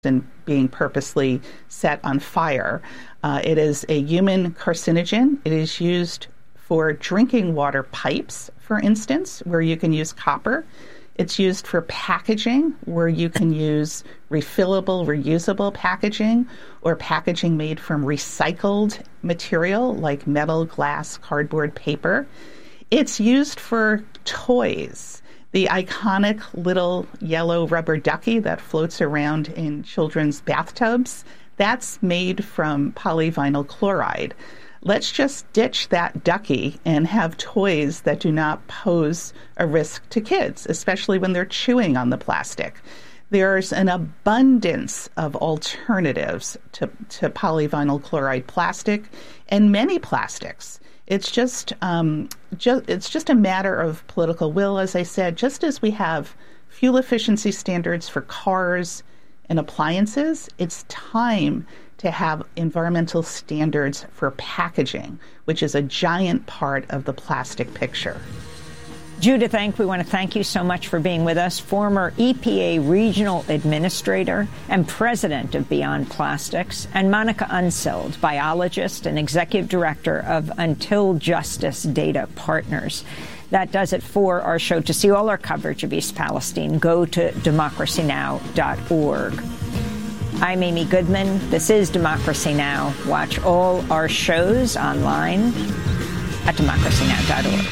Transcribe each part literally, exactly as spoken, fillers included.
and being purposely set on fire. Uh, it is a human carcinogen. It is used for drinking water pipes, for instance, where you can use copper. It's used for packaging, where you can use refillable, reusable packaging, or packaging made from recycled material like metal, glass, cardboard, paper. It's used for toys. The iconic little yellow rubber ducky that floats around in children's bathtubs, that's made from polyvinyl chloride. Let's just ditch that ducky and have toys that do not pose a risk to kids, especially when they're chewing on the plastic. There's an abundance of alternatives to, to polyvinyl chloride plastic and many plastics. It's just, um, ju- it's just a matter of political will, as I said, just as we have fuel efficiency standards for cars and appliances, it's time to have environmental standards for packaging, which is a giant part of the plastic picture. Judith Enck, we want to thank you so much for being with us. Former E P A Regional Administrator and President of Beyond Plastics, and Monica Unseld, Biologist and Executive Director of Until Justice Data Partners. That does it for our show. To see all our coverage of East Palestine, go to democracy now dot org. I'm Amy Goodman. This is Democracy Now! Watch all our shows online at democracy now dot org.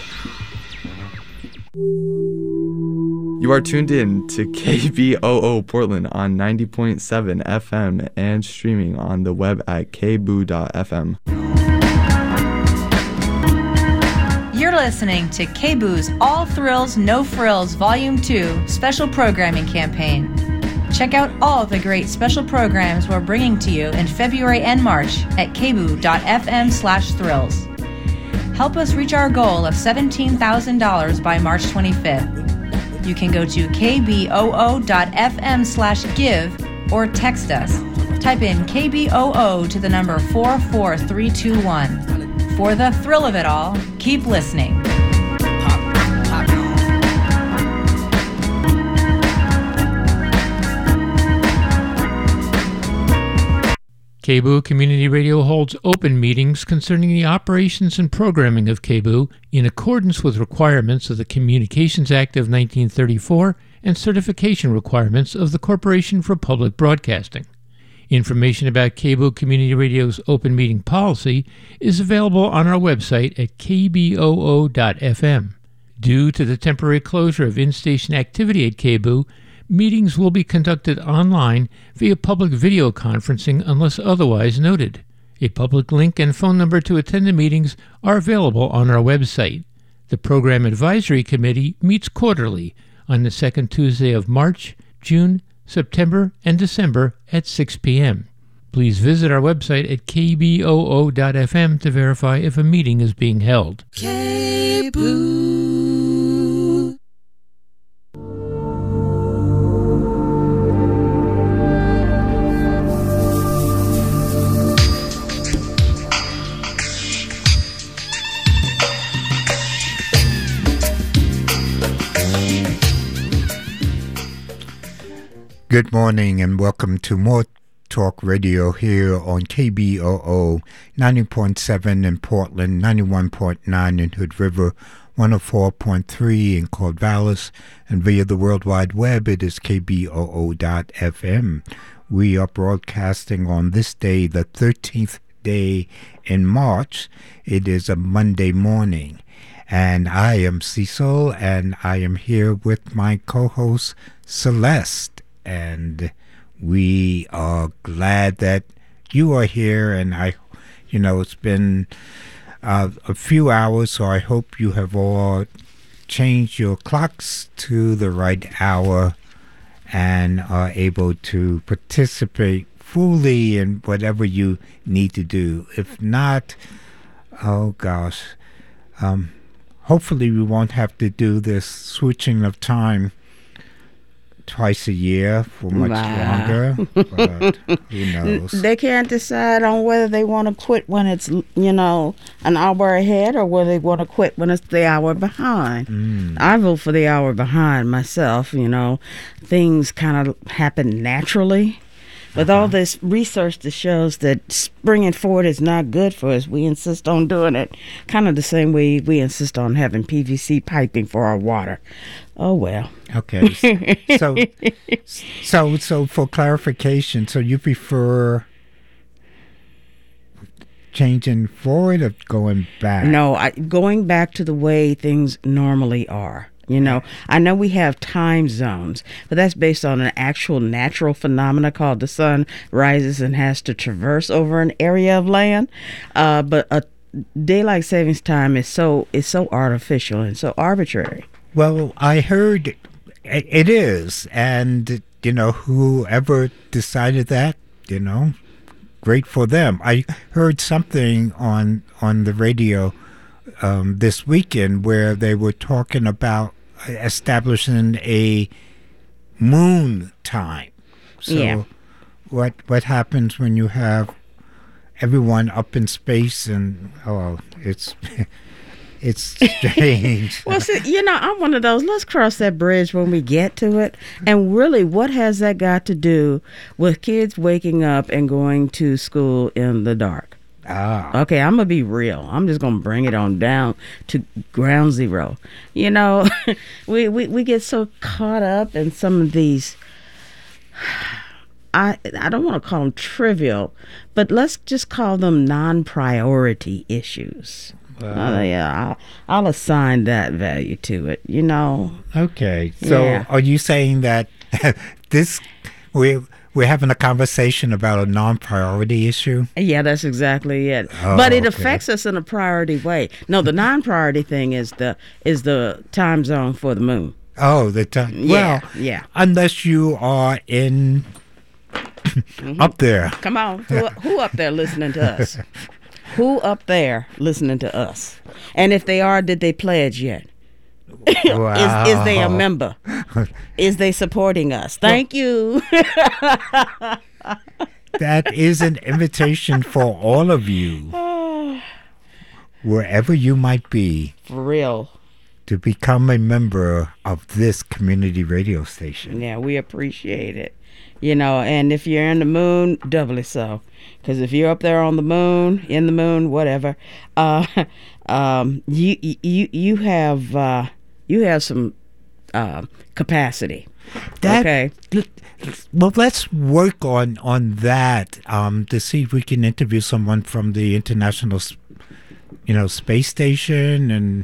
You are tuned in to K B O O Portland on ninety point seven F M and streaming on the web at k b o dot f m. You're listening to K B O's All Thrills, No Frills Volume two Special Programming Campaign. Check out all the great special programs we're bringing to you in February and March at k b o dot f m slash thrills. Help us reach our goal of seventeen thousand dollars by March twenty-fifth. You can go to k b o o dot f m slash give or text us. Type in K B O O to the number four four three two one. For the thrill of it all, keep listening. K B O Community Radio holds open meetings concerning the operations and programming of K B O in accordance with requirements of the Communications Act of nineteen thirty-four and certification requirements of the Corporation for Public Broadcasting. Information about K B O Community Radio's open meeting policy is available on our website at k b o o dot f m. Due to the temporary closure of in-station activity at K B O, meetings will be conducted online via public video conferencing unless otherwise noted. A public link and phone number to attend the meetings are available on our website. The Program Advisory Committee meets quarterly on the second Tuesday of March, June, September, and December at six p.m. Please visit our website at k b o o dot f m to verify if a meeting is being held. K B O. Good morning and welcome to more Talk Radio here on K B O O ninety point seven in Portland, ninety-one point nine in Hood River, one oh four point three in Corvallis, and via the World Wide Web it is k b o o dot f m. We are broadcasting on this day, the thirteenth day in March. It is a Monday morning, and I am Cecil, and I am here with my co-host Celeste. And we are glad that you are here, and I, you know, it's been uh, a few hours, so I hope you have all changed your clocks to the right hour and are able to participate fully in whatever you need to do. If not, oh gosh, um, hopefully we won't have to do this switching of time twice a year for much Wow. longer, but who knows? They can't decide on whether they want to quit when it's, you know, an hour ahead or whether they want to quit when it's the hour behind. Mm. I vote for the hour behind myself, you know. Things kind of happen naturally. With all this research that shows that springing forward is not good for us, we insist on doing it kind of the same way we insist on having P V C piping for our water. Oh, well. Okay. So, so, so for clarification, so you prefer changing forward or going back? No, I, going back to the way things normally are. You know, I know we have time zones, but that's based on an actual natural phenomena called the sun rises and has to traverse over an area of land. Uh, but a daylight savings time is so is so artificial and so arbitrary. Well, I heard it, it is, and you know, whoever decided that, you know, great for them. I heard something on on the radio um, this weekend where they were talking about establishing a moon time. So Yeah. what what happens when you have everyone up in space and oh it's it's strange. Well, see, you know, I'm one of those. Let's cross that bridge when we get to it. And really, what has that got to do with kids waking up and going to school in the dark? Ah. Okay, I'm going to be real. I'm just going to bring it on down to ground zero. You know, we, we, we get so caught up in some of these, I, I don't want to call them trivial, but let's just call them non-priority issues. Uh, yeah, I'll, I'll assign that value to it, you know. Okay, so Yeah. are you saying that this we we're having a conversation about a non-priority issue? Yeah, that's exactly it. Oh, but it okay. affects us in a priority way. No, the non-priority thing is the is the time zone for the moon. Oh, the time. Yeah, Well, yeah. unless you are in up there. Come on, who, who up there listening to us? Who up there listening to us? And if they are, did they pledge yet? Wow. Is is they a member? Is they supporting us? Thank you. That is an invitation for all of you, wherever you might be, For real. to become a member of this community radio station. Yeah, we appreciate it. You know, and if you're in the moon, doubly so. Because if you're up there on the moon, in the moon, whatever, uh, um, you you you have uh, you have some uh, capacity. That, Okay. Well, let's work on on that um, to see if we can interview someone from the International, S- you know, Space Station and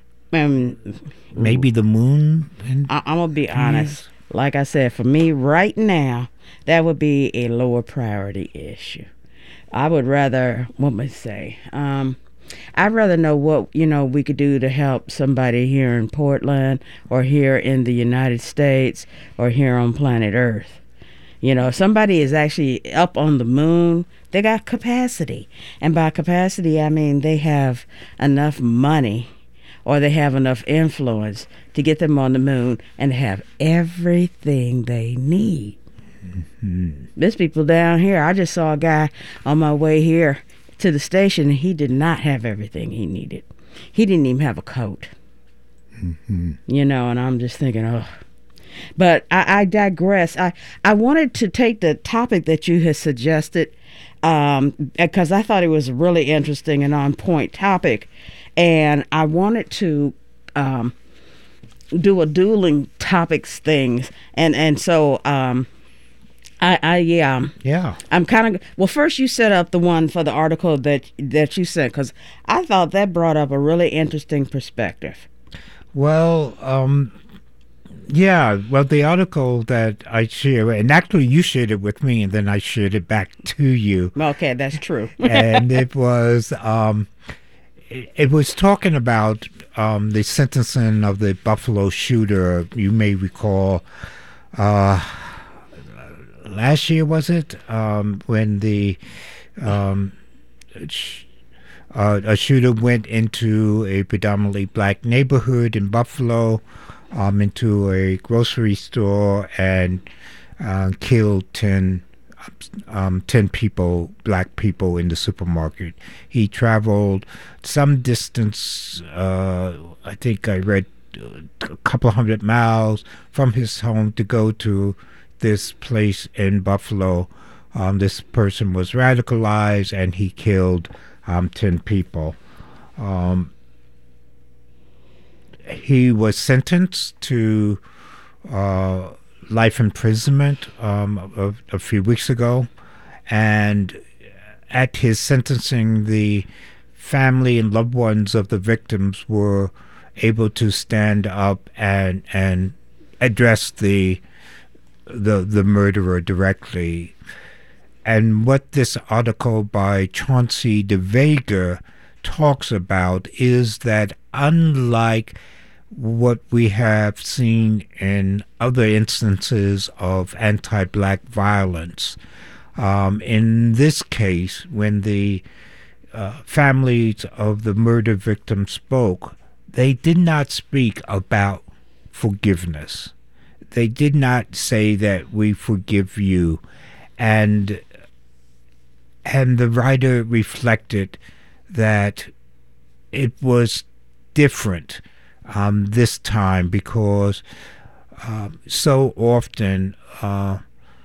Um, maybe the moon. And I, I'm gonna be honest. Like I said, for me right now, that would be a lower priority issue. I would rather, what would I say? Um, I'd rather know what, you know, we could do to help somebody here in Portland or here in the United States or here on planet Earth. You know, if somebody is actually up on the moon, they got capacity. And by capacity, I mean they have enough money or they have enough influence to get them on the moon and have everything they need. Mm-hmm. There's people down here. I just saw a guy on my way here to the station, and he did not have everything he needed. He didn't even have a coat. Mm-hmm. You know, and I'm just thinking, oh. But I, I digress. I, I wanted to take the topic that you had suggested um, because I thought it was a really interesting and on-point topic. And I wanted to um, do a dueling topics things. And, and so um, I, I, yeah. yeah. I'm kind of, well, first you set up the one for the article that, that you sent, because I thought that brought up a really interesting perspective. Well, um, yeah. Well, the article that I shared, and actually you shared it with me, and then I shared it back to you. Okay, that's true. And it was, um, it, it was talking about um, the sentencing of the Buffalo shooter. You may recall, uh, last year was it um, when the um, sh- uh, a shooter went into a predominantly black neighborhood in Buffalo. um, into a grocery store and uh, killed ten, um, ten people, black people in the supermarket. He traveled some distance, uh, I think I read a couple of hundred miles from his home to go to this place in Buffalo. Um, this person was radicalized and he killed um, ten people. Um, he was sentenced to uh, life imprisonment um, a, a few weeks ago, and at his sentencing, the family and loved ones of the victims were able to stand up and and address the the the murderer directly. And what this article by Chauncey De Vega talks about is that unlike what we have seen in other instances of anti-black violence, um, in this case, when the uh, families of the murder victims spoke, they did not speak about forgiveness. They did not say that we forgive you. And and the writer reflected that it was different um, this time because uh, so often uh,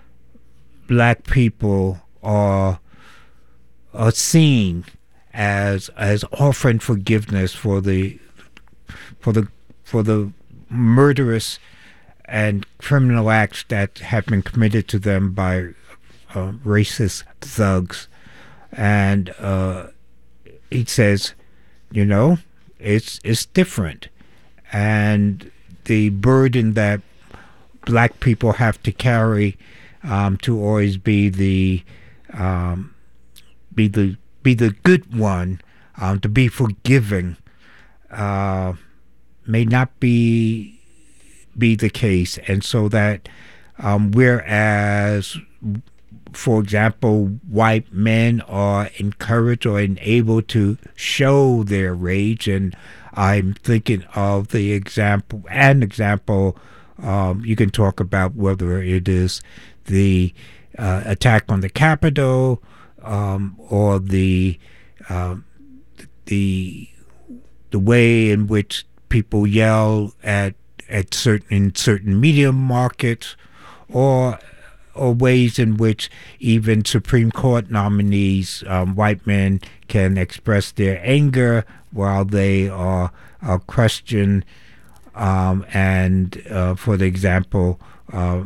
black people are are seen as as offering forgiveness for the for the for the murderous and criminal acts that have been committed to them by uh, racist thugs. And uh, he says, you know, it's it's different, and the burden that black people have to carry um, to always be the um, be the be the good one, um, to be forgiving, uh, may not be be the case, and so that um, whereas, for example, white men are encouraged or enabled to show their rage, and I'm thinking of the example, an example um, you can talk about whether it is the uh, attack on the Capitol um, or the uh, the the way in which people yell at at certain in certain media markets, or or ways in which even Supreme Court nominees, um, white men, can express their anger while they are, are questioned. Um, and uh, for the example, uh,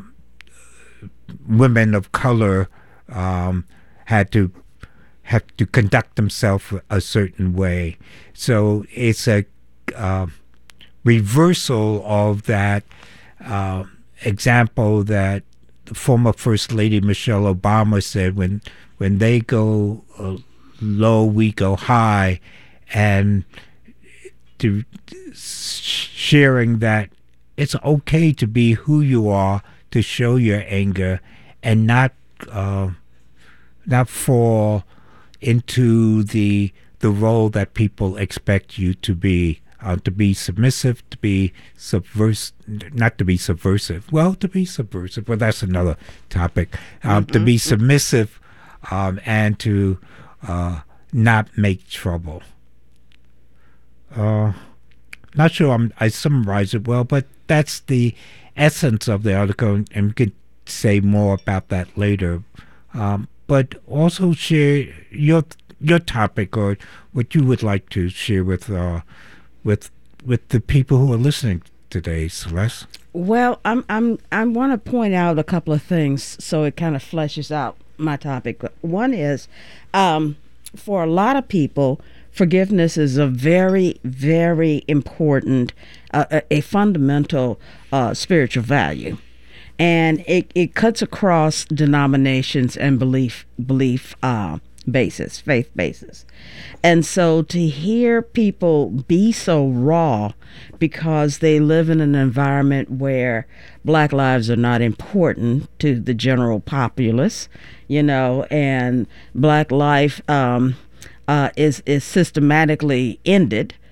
women of color um, had to have to conduct themselves a certain way. So it's a uh, reversal of that uh, example that the former First Lady Michelle Obama said, when when they go uh, low, we go high, and to sharing that it's okay to be who you are, to show your anger, and not uh, not fall into the the role that people expect you to be. Uh, to be submissive, to be subversive, not to be subversive, well, to be subversive, well, that's another topic, um, mm-hmm. to be submissive um, and to uh, not make trouble. Uh, not sure I'm, I summarized it well, but that's the essence of the article, and we could say more about that later. Um, but also share your your topic or what you would like to share with uh, with with the people who are listening today, Celeste. Well, I'm I'm I want to point out a couple of things so it kind of fleshes out my topic. One is, um, for a lot of people, forgiveness is a very, very important, uh, a, a fundamental uh, spiritual value, and it, it cuts across denominations and belief belief uh, basis, faith basis. And so to hear people be so raw because they live in an environment where black lives are not important to the general populace, you know, and black life um, uh, is is systematically ended,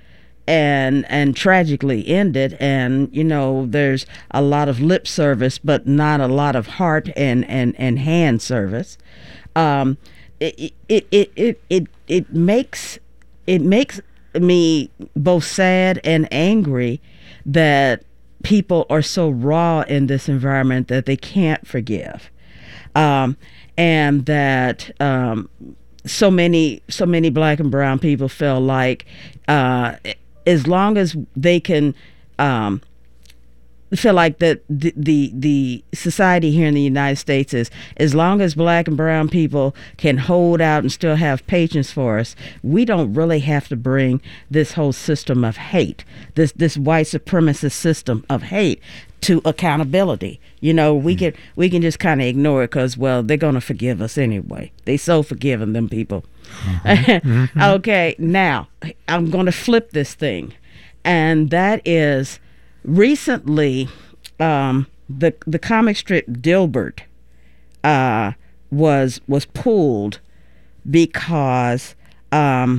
and and tragically ended. And you know, there's a lot of lip service, but not a lot of heart and and and hand service. Um, it it it it it, it makes it makes me both sad and angry that people are so raw in this environment that they can't forgive, um, and that um, so many so many black and brown people feel like uh, as long as they can um, feel like that the, the the society here in the United States is, as long as black and brown people can hold out and still have patience for us, we don't really have to bring this whole system of hate, this this white supremacist system of hate, to accountability. You know, we can we can just kind of ignore it because, well, they're gonna forgive us anyway. They so forgiving, them people. Mm-hmm. Mm-hmm. Okay, now I'm gonna flip this thing, and that is, recently, um, the the comic strip Dilbert uh, was was pulled because um,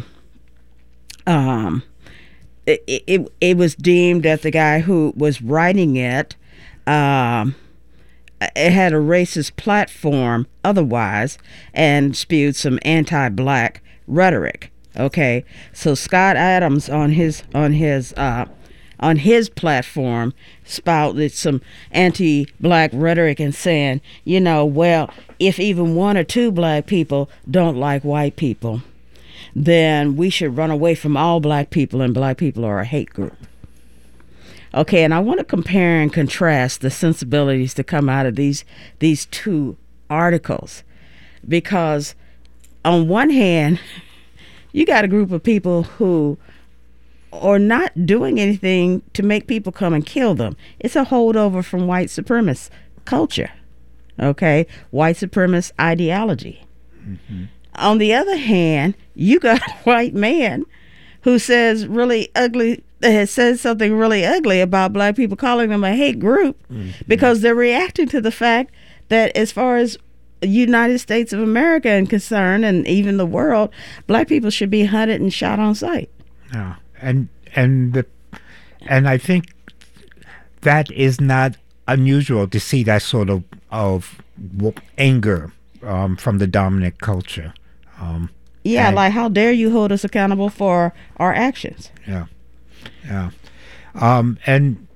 um, it, it it was deemed that the guy who was writing it um, it had a racist platform otherwise and spewed some anti-black rhetoric. Okay, so Scott Adams on his on his uh, on his platform spouted some anti-black rhetoric and saying, you know, well, if even one or two black people don't like white people, then we should run away from all black people, and black people are a hate group. Okay, and I want to compare and contrast the sensibilities that come out of these these two articles, because on one hand, you got a group of people who are not doing anything to make people come and kill them. It's a holdover from white supremacist culture, okay? White supremacist ideology. Mm-hmm. On the other hand, you got a white man who says really ugly, has said something really ugly about black people, calling them a hate group, mm-hmm. because they're reacting to the fact that, as far as United States of America is concerned, and even the world, black people should be hunted and shot on sight. Yeah. And and the and I think that is not unusual to see that sort of of anger um, from the dominant culture. Um, yeah, and, like, how dare you hold us accountable for our actions? Yeah, yeah, um, and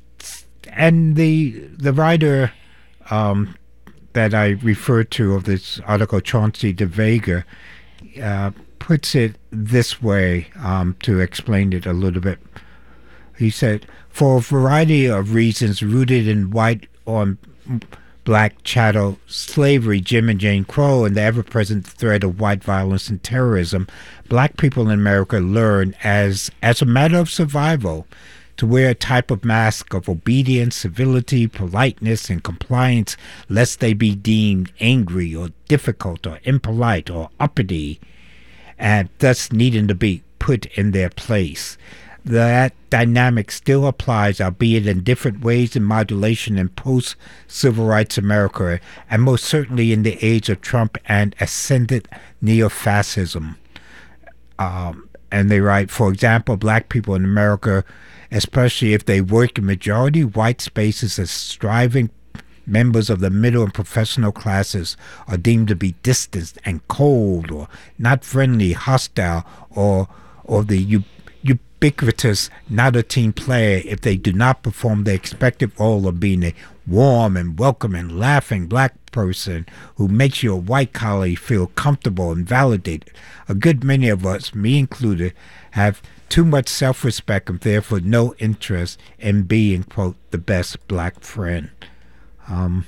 and the the writer um, that I referred to of this article, Chauncey DeVega, uh, puts it this way, um, to explain it a little bit. He said, for a variety of reasons rooted in white on black chattel slavery, Jim and Jane Crow, and the ever-present threat of white violence and terrorism, black people in America learn as as a matter of survival to wear a type of mask of obedience, civility, politeness, and compliance, lest they be deemed angry or difficult or impolite or uppity, and thus needing to be put in their place. That dynamic still applies, albeit in different ways and modulation, in post-civil rights America, and most certainly in the age of Trump and ascendant neo-fascism. Um, and they write, for example, black people in America, especially if they work in majority white spaces as striving members of the middle and professional classes, are deemed to be distant and cold, or not friendly, hostile, or or the u- ubiquitous not a team player if they do not perform the expected role of being a warm and welcoming, laughing black person who makes your white colleague feel comfortable and validated. A good many of us, me included, have too much self-respect and therefore no interest in being, quote, the best black friend. Um,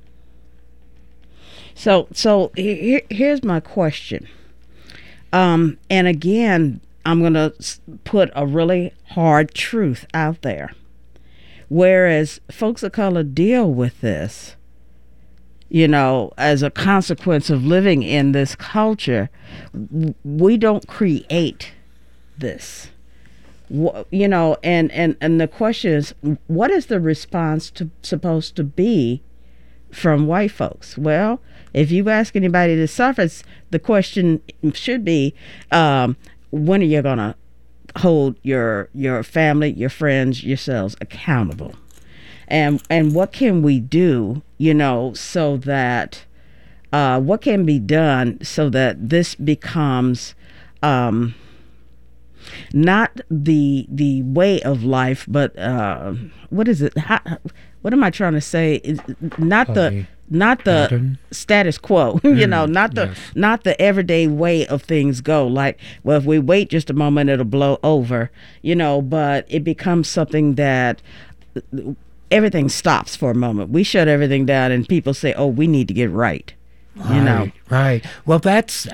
so, so here, here's my question. Um, and again, I'm going to put a really hard truth out there. Whereas folks of color deal with this, you know, as a consequence of living in this culture, we don't create this. You know, and, and, and the question is, what is the response to, supposed to be from white folks? Well, if you ask anybody to surface, the question should be, um, when are you going to hold your your family, your friends, yourselves accountable. And and what can we do, you know, so that uh, what can be done so that this becomes um, not the the way of life, but uh, what is it? How, what am I trying to say? Is not uh, the not the pattern. Status quo, you mm, know, not the yes. not the everyday way of things go. Like, well, if we wait just a moment, it'll blow over, you know. But it becomes something that everything stops for a moment. We shut everything down, and people say, "Oh, we need to get right." Right, you know, right. Well, that's.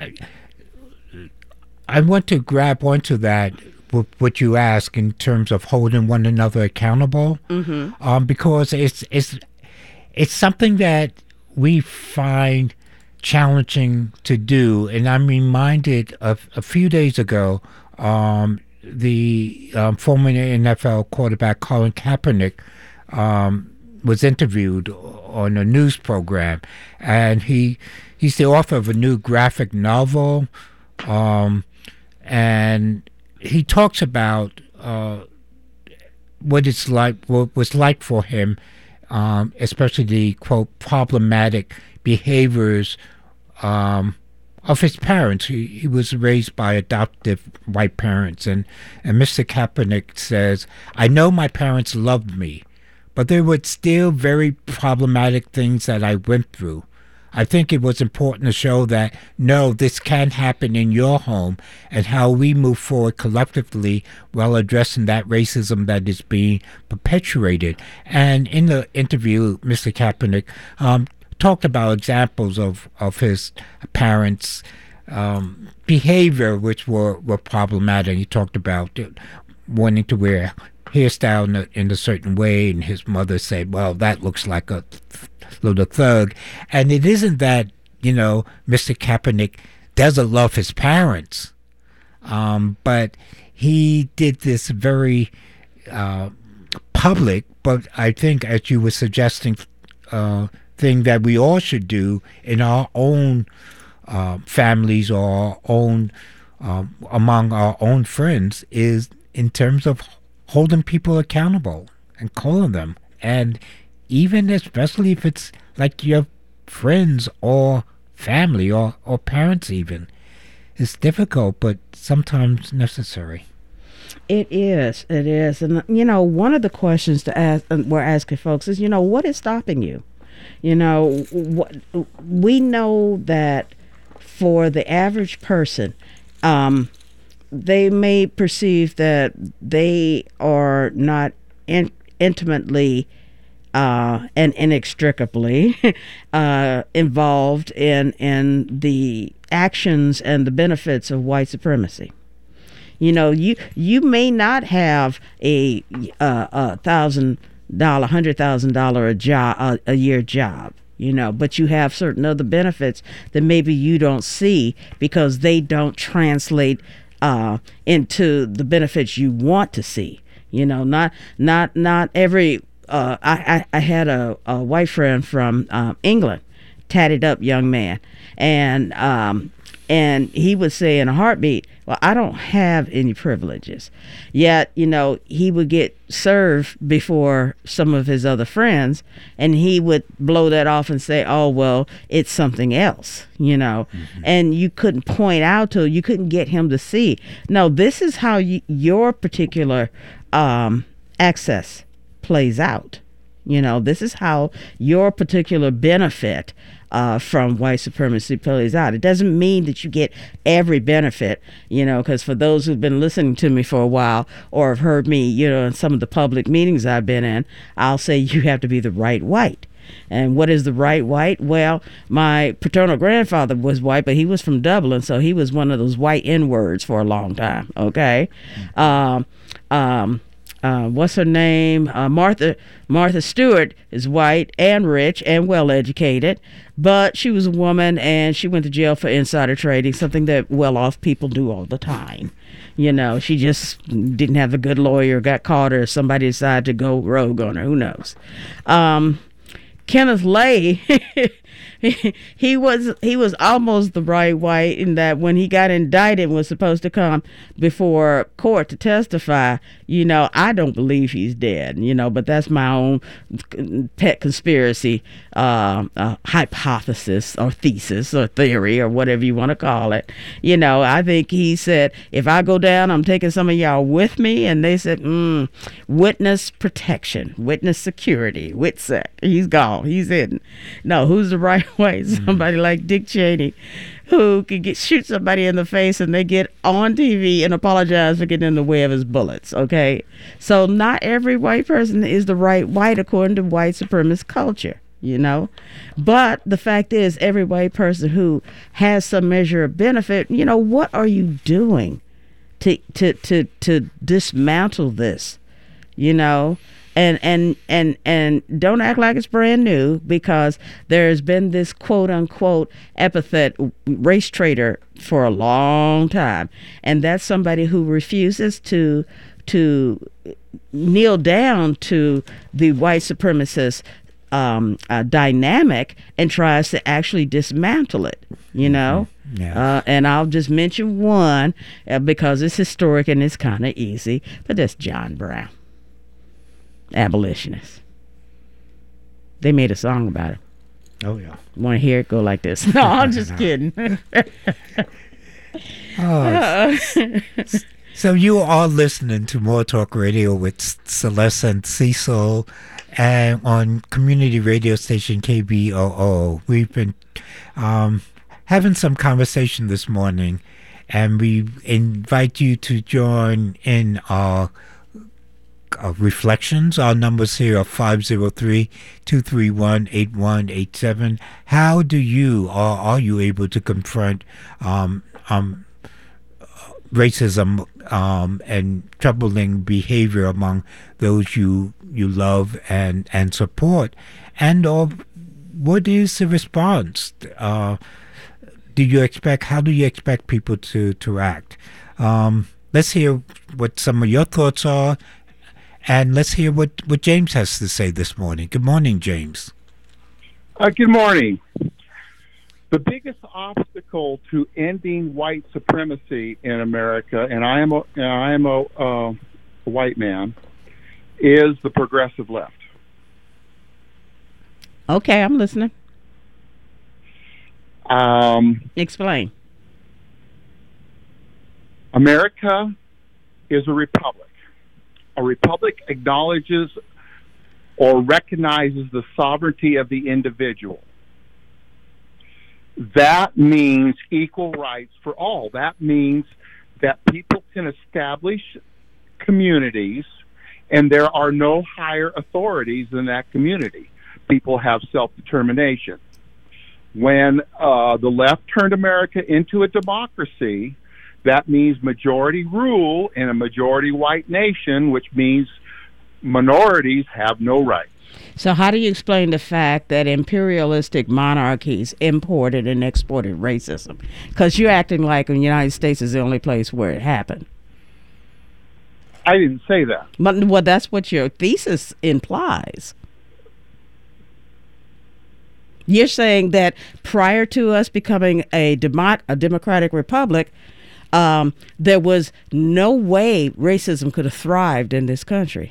I want to grab onto that, what you ask in terms of holding one another accountable, mm-hmm. um, because it's it's it's something that we find challenging to do. And I'm reminded of a few days ago, um, the um, former N F L quarterback Colin Kaepernick um, was interviewed on a news program, and he he's the author of a new graphic novel. Um, And he talks about uh, what it's like, what was like for him, um, especially the quote problematic behaviors um, of his parents. He, he was raised by adoptive white parents, and and Mister Kaepernick says, "I know my parents loved me, but there were still very problematic things that I went through. I think it was important to show that, no, this can happen in your home, and how we move forward collectively while addressing that racism that is being perpetuated." And in the interview, Mister Kaepernick um, talked about examples of, of his parents' um, behavior, which were, were problematic. He talked about wanting to wear hairstyle in a, in a certain way, and his mother said, "Well, that looks like a little thug." And it isn't that, you know, Mister Kaepernick doesn't love his parents, um, but he did this very uh, public, but I think, as you were suggesting, uh, thing that we all should do in our own uh, families or our own um, among our own friends, is in terms of holding people accountable and calling them. And even especially if it's like your friends or family or, or parents even. It's difficult, but sometimes necessary. It is. It is. And, you know, one of the questions to ask, we're asking folks is, you know, what is stopping you? You know, what we know that for the average person, um, they may perceive that they are not in, intimately uh, and inextricably uh, involved in in the actions and the benefits of white supremacy. You know, you you may not have a uh, a thousand dollar, hundred thousand dollar a job a, a year job. You know, but you have certain other benefits that maybe you don't see because they don't translate uh, into the benefits you want to see. You know, not not not every. Uh, I, I I had a, a white friend from um, England, tatted up young man, and um, and he would say in a heartbeat, "Well, I don't have any privileges." Yet, you know, he would get served before some of his other friends, and he would blow that off and say, "Oh, well, it's something else," you know. Mm-hmm. And you couldn't point out to, you couldn't get him to see, no, this is how you, your particular um, access plays out. You know, this is how your particular benefit uh, from white supremacy plays out. It doesn't mean that you get every benefit, you know, because for those who've been listening to me for a while or have heard me, you know, in some of the public meetings I've been in, I'll say you have to be the right white. And what is the right white? Well, my paternal grandfather was white, but he was from Dublin, so he was one of those white N-words for a long time, okay? Mm-hmm. Um, um, Uh, what's her name? Uh, Martha Martha Stewart is white and rich and well educated, but she was a woman and she went to jail for insider trading, something that well-off people do all the time. You know, she just didn't have a good lawyer, got caught, or somebody decided to go rogue on her. Who knows? Um, Kenneth Lay he, he was he was almost the bright white in that when he got indicted and was supposed to come before court to testify, you know, I don't believe he's dead, you know, but that's my own pet conspiracy uh, uh, hypothesis or thesis or theory or whatever you want to call it. You know, I think he said, if I go down, I'm taking some of y'all with me. And they said, mm, witness protection, witness security, WITSEC. He's gone. He's in. No, who's the right way? Somebody mm-hmm. like Dick Cheney, who could get shoot somebody in the face and they get on T V and apologize for getting in the way of his bullets. Okay, so not every white person is the right white according to white supremacist culture, you know. But the fact is, every white person who has some measure of benefit, you know, what are you doing to to to to dismantle this, you know? And, and and and don't act like it's brand new, because there's been this quote unquote epithet race traitor for a long time, and that's somebody who refuses to to kneel down to the white supremacist um, uh, dynamic and tries to actually dismantle it. You know. Mm-hmm. Yeah. Uh, and I'll just mention one uh, because it's historic and it's kind of easy, but that's John Brown. Abolitionist. They made a song about it. Oh yeah. Want to hear it go like this? No, I'm just kidding. oh, so you are listening to More Talk Radio with Celeste and Cecil, and on community radio station K B O O. We've been um, having some conversation this morning, and we invite you to join in our Uh, reflections. Our numbers here are five oh three, two three one, eight one eight seven. How do you, or are you able to confront um, um, racism um, and troubling behavior among those you you love and, and support? And or what is the response? Uh, do you expect, how do you expect people to, to act? Um, let's hear what some of your thoughts are. And let's hear what, what James has to say this morning. Good morning, James. Uh, good morning. The biggest obstacle to ending white supremacy in America, and I am a, and I am a, uh, a white man, is the progressive left. Okay, I'm listening. Um, Explain. America is a republic. A republic acknowledges or recognizes the sovereignty of the individual. That means equal rights for all. That means that people can establish communities and there are no higher authorities than that community. People have self-determination. When uh, the left turned America into a democracy, that means majority rule in a majority white nation, which means minorities have no rights. So how do you explain the fact that imperialistic monarchies imported and exported racism? Because you're acting like the United States is the only place where it happened. I didn't say that. But, well, that's what your thesis implies. You're saying that prior to us becoming a, demo- a democratic republic, Um, there was no way racism could have thrived in this country.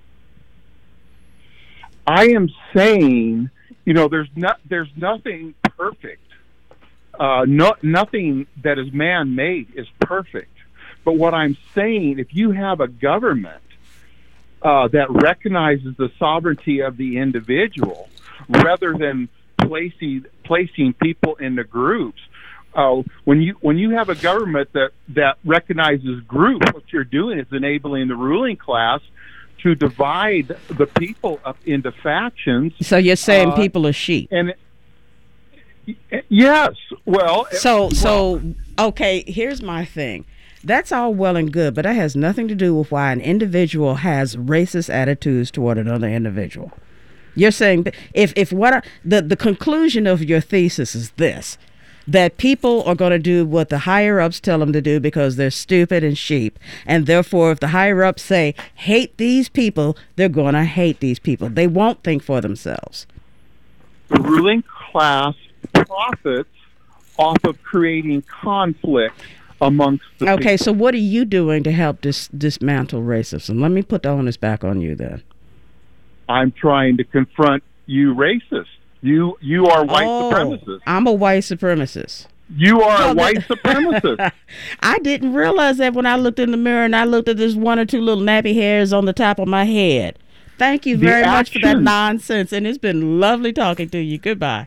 I am saying, you know, there's not, there's nothing perfect. Uh, no, nothing that is man-made is perfect. But what I'm saying, if you have a government uh, that recognizes the sovereignty of the individual, rather than placing placing people into groups. Uh, when you when you have a government that, that recognizes groups, what you're doing is enabling the ruling class to divide the people up into factions. So you're saying uh, people are sheep. And it, yes, well, so well, so okay. Here's my thing. That's all well and good, but that has nothing to do with why an individual has racist attitudes toward another individual. You're saying if if what I, the the conclusion of your thesis is this, that people are going to do what the higher ups tell them to do because they're stupid and sheep, and therefore if the higher ups say hate these people, they're going to hate these people. They won't think for themselves. The ruling class profits off of creating conflict amongst the Okay, people. so what are you doing to help dis- dismantle racism? Let me put the onus back on you then. I'm trying to confront you racists. You you are white oh, supremacists. I'm a white supremacist. You are No, a white that- supremacist. I didn't realize that when I looked in the mirror and I looked at this one or two little nappy hairs on the top of my head. Thank you The very much for that action- nonsense, and it's been lovely talking to you. Goodbye.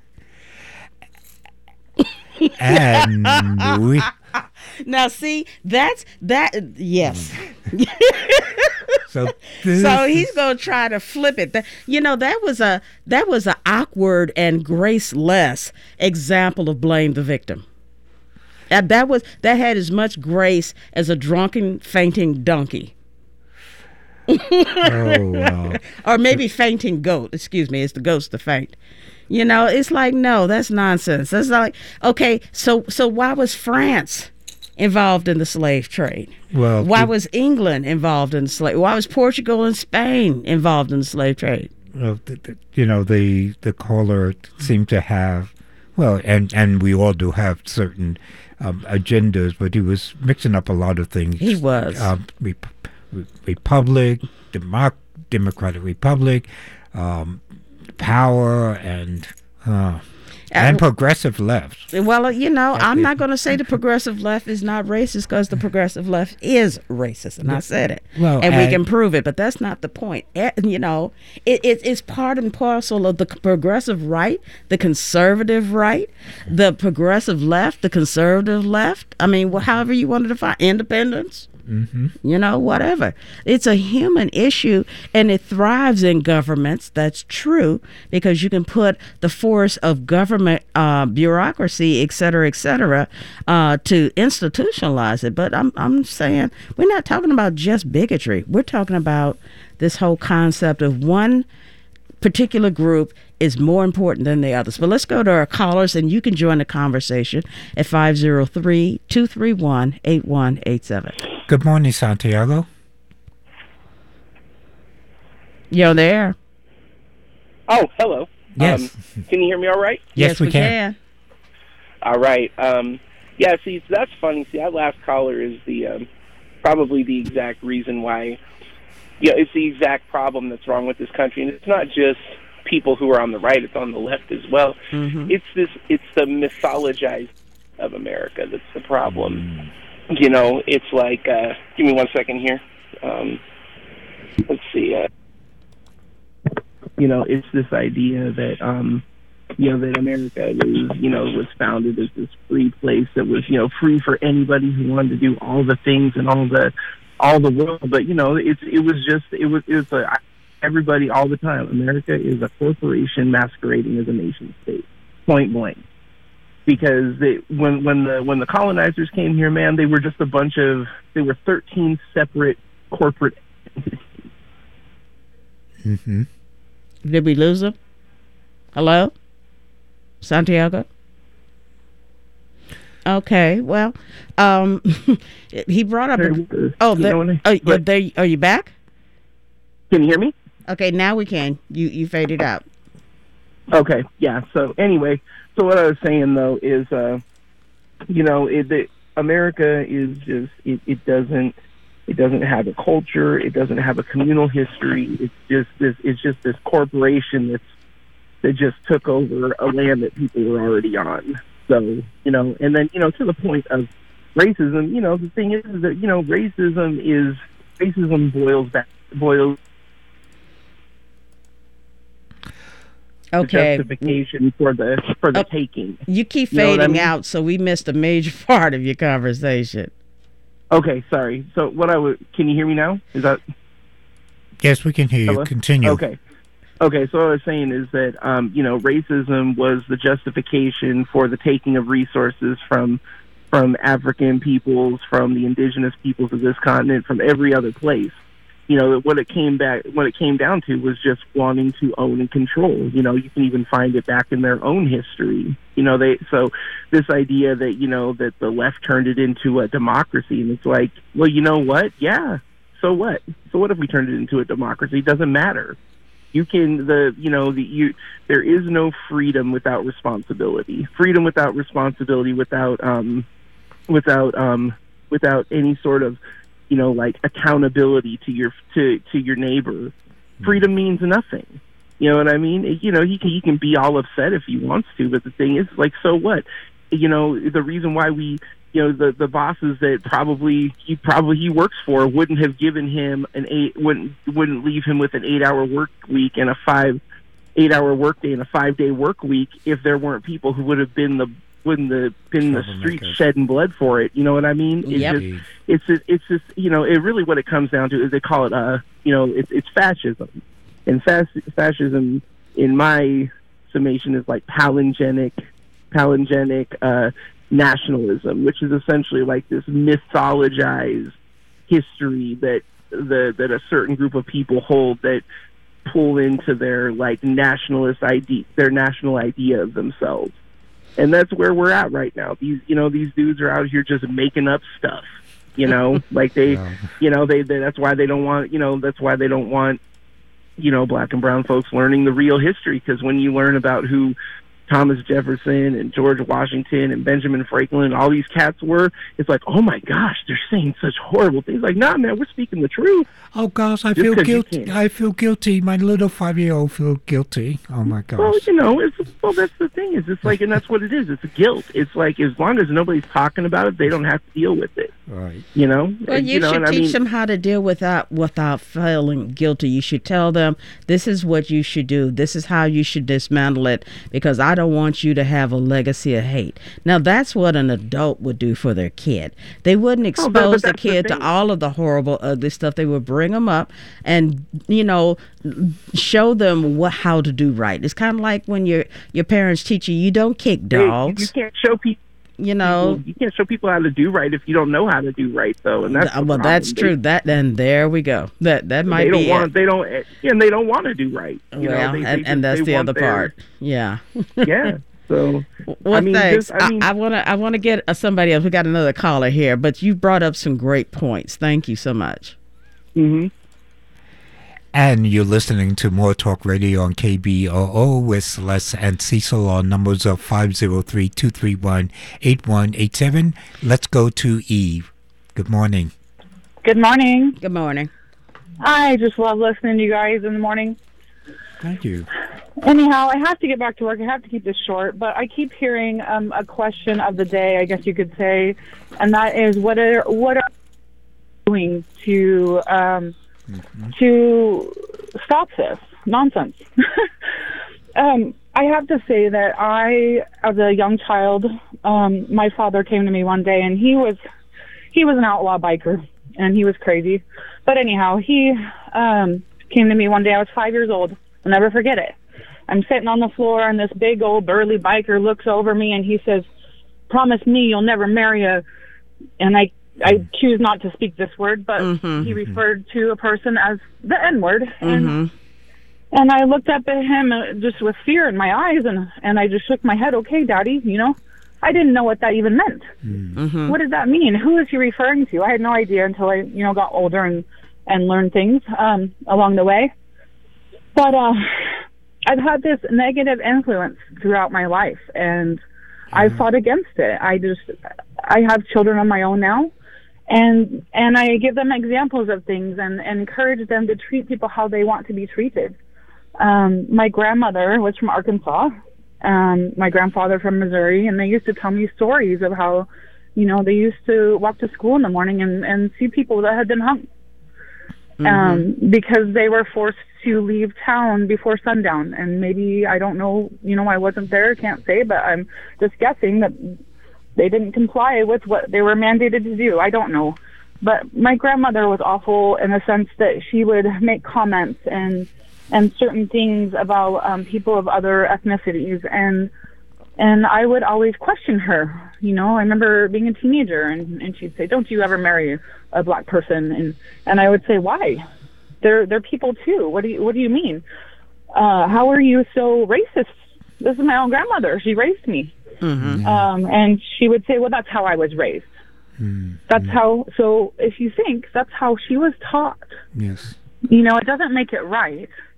And we Now, see, that's that. Yes. so this So he's gonna try to flip it. That, you know, that was a that was an awkward and graceless example of blame the victim. That that was that had as much grace as a drunken fainting donkey, oh wow. or maybe fainting goat. Excuse me, it's the goats that faint. You know, it's like, no, that's nonsense. That's like, okay, so so why was France involved in the slave trade? Well, Why the- was England involved in the slave? Why was Portugal and Spain involved in the slave trade? Well, the, the, you know, the the caller seemed to have, well, and and we all do have certain um, agendas, but he was mixing up a lot of things. He was. um, Rep- Re- Republic, Democ- Democratic Republic, um, power, and uh, and progressive left. Well, you know, I'm not going to say the progressive left is not racist, because the progressive left is racist, and I said it. Well, and we and- can prove it, but that's not the point. Eh, You know, it, it, it's part and parcel of the progressive right, the conservative right, the progressive left, the conservative left. I mean, well, however you want to define independence. Mm-hmm. You know, whatever. It's a human issue, and it thrives in governments. That's true, because you can put the force of government uh, bureaucracy, et cetera, et cetera, uh, to institutionalize it. But I'm, I'm saying we're not talking about just bigotry. We're talking about this whole concept of one particular group is more important than the others. But let's go to our callers, and you can join the conversation at five oh three, two three one, eight one eight seven. Good morning, Santiago. You're there. Oh, hello. Yes. Um, can you hear me all right? Yes, we can. All right. Um, yeah, see, that's funny. See, that last caller is the um, probably the exact reason why, yeah, it's the exact problem that's wrong with this country. And it's not just people who are on the right, it's on the left as well. Mm-hmm. It's this, it's the mythologized of America that's the problem. You know, it's like, uh, give me one second here. Um, let's see. Uh, you know, it's this idea that, um, you know, that America is, you know, was founded as this free place that was, you know, free for anybody who wanted to do all the things and all the, all the world. But, you know, it's, it was just, it was, it was a, everybody all the time. America is a corporation masquerading as a nation state, point blank. Because they, when when the when the colonizers came here, man, they were just a bunch of they were thirteen separate corporate entities. Mm-hmm. Did we lose him? Hello? Santiago? Okay, well, um, he brought up... A, oh, there, You know, oh, but- there, are you back? Can you hear me? Okay, now we can. You you faded out. Okay, yeah. So anyway, so what I was saying though is, uh, you know, it, it, America is just it, it doesn't it doesn't have a culture. It doesn't have a communal history. It's just this. It's just this corporation that's that just took over a land that people were already on. So you know, and then you know, to the point of racism. You know, the thing is, is that you know, racism is racism boils back boils. Okay. Justification for the for the Oh, taking. You keep You know what I fading mean? out, so we missed a major part of your conversation. Okay, sorry. So what I would can you hear me now? Is that Yes, we can hear you. Hello? Continue. okay? Okay, so what I was saying is that um, you know, racism was the justification for the taking of resources from from African peoples, from the indigenous peoples of this continent, from every other place. You know, what it came back, what it came down to was just wanting to own and control. You know, you can even find it back in their own history. You know, they so this idea that you know that the left turned it into a democracy, and it's like, well, you know what? Yeah, so what? So what if we turned it into a democracy? It doesn't matter. You can the you know the you there is no freedom without responsibility. Freedom without responsibility, without um, without um, without any sort of you know like accountability to your to to your neighbor. Freedom means nothing. You know what I mean? You know, he can he can be all upset if he wants to, but the thing is, like, so what? You know, the reason why we, you know, the the bosses that probably he probably he works for wouldn't have given him an eight wouldn't wouldn't leave him with an eight hour work week and a five eight hour work day and a five day work week if there weren't people who would have been the wouldn't have been in the streets shedding blood for it. You know what I mean? It's Yep. just, it's just, it's just you know, it really what it comes down to is they call it uh you know it's it's fascism. And fas- fascism, in my summation, is like palingenic, palingenic uh, nationalism, which is essentially like this mythologized history that the that a certain group of people hold that pull into their like nationalist idea, their national idea of themselves, and that's where we're at right now. These you know these dudes are out here just making up stuff, you know, like they, yeah. you know they, they that's why they don't want you know that's why they don't want. you know, black and brown folks learning the real history, because when you learn about who Thomas Jefferson and George Washington and Benjamin Franklin and all these cats were, it's like, oh my gosh, they're saying such horrible things. Like, nah, man, we're speaking the truth. Oh gosh, I feel guilty. I feel guilty. My little five-year-old feel guilty. Oh my gosh. Well, you know, it's well, that's the thing. Is it's like, and that's what it is. It's a guilt. It's like as long as nobody's talking about it, they don't have to deal with it. Right. You know. Well, and, you, you know, should and teach I mean, them how to deal without without feeling guilty. You should tell them this is what you should do. This is how you should dismantle it, because I don't want you to have a legacy of hate. Now, that's what an adult would do for their kid. They wouldn't expose oh, but, but the kid the to all of the horrible, ugly stuff. They would bring them up and, you know, show them what how to do right. It's kind of like when your your parents teach you, you don't kick dogs. You can't show people. You know, people, you can't show people how to do right if you don't know how to do right, though. And that's well, that's they, true. That and there we go. That that might they don't be. Want, it. They don't. Yeah, and they don't want to do right. You well, know, they, and, they and just, that's the other their, part. Yeah. Yeah. So. Well, I mean, thanks. Just, I, mean, I want to. I want to get uh, somebody else. We got another caller here, but you brought up some great points. Thank you so much. Mm-hmm. And you're listening to More Talk Radio on K B O O with Celeste and Cecil on numbers of five oh three, two three one, eight one eight seven. Let's go to Eve. Good morning. Good morning. Good morning. I just love listening to you guys in the morning. Thank you. Anyhow, I have to get back to work. I have to keep this short, but I keep hearing um, a question of the day, I guess you could say, and that is, what are what are you doing to... Um, Mm-hmm. to stop this nonsense? um, I have to say that I, as a young child, um, my father came to me one day, and he was he was an outlaw biker, and he was crazy. But anyhow, he um, came to me one day. I was five years old. I'll never forget it. I'm sitting on the floor, and this big old burly biker looks over me, and he says, "Promise me you'll never marry a..." And I I choose not to speak this word, but mm-hmm. he referred to a person as the N-word. And, mm-hmm. and I looked up at him just with fear in my eyes, and, and I just shook my head. Okay, Daddy, you know, I didn't know what that even meant. Mm-hmm. What does that mean? Who is he referring to? I had no idea until I, you know, got older and, and learned things um, along the way. But uh, I've had this negative influence throughout my life, and mm-hmm. I fought against it. I just, I have children of my own now. And and I give them examples of things and, and encourage them to treat people how they want to be treated. Um, my grandmother was from Arkansas, um, my grandfather from Missouri, and they used to tell me stories of how, you know, they used to walk to school in the morning and, and see people that had been hung mm-hmm. um, because they were forced to leave town before sundown. And maybe, I don't know, you know, I wasn't there, can't say, but I'm just guessing that they didn't comply with what they were mandated to do. I don't know. But my grandmother was awful in the sense that she would make comments and and certain things about um, people of other ethnicities. And and I would always question her. You know, I remember being a teenager, and, and she'd say, "Don't you ever marry a black person?" And and I would say, "Why? They're they're people too. What do you what do you mean? Uh, how are you so racist? This is my own grandmother. She raised me." Mm-hmm. Um, and she would say, "Well, that's how I was raised. Mm-hmm. That's how." So if you think that's how she was taught, yes, you know, it doesn't make it right.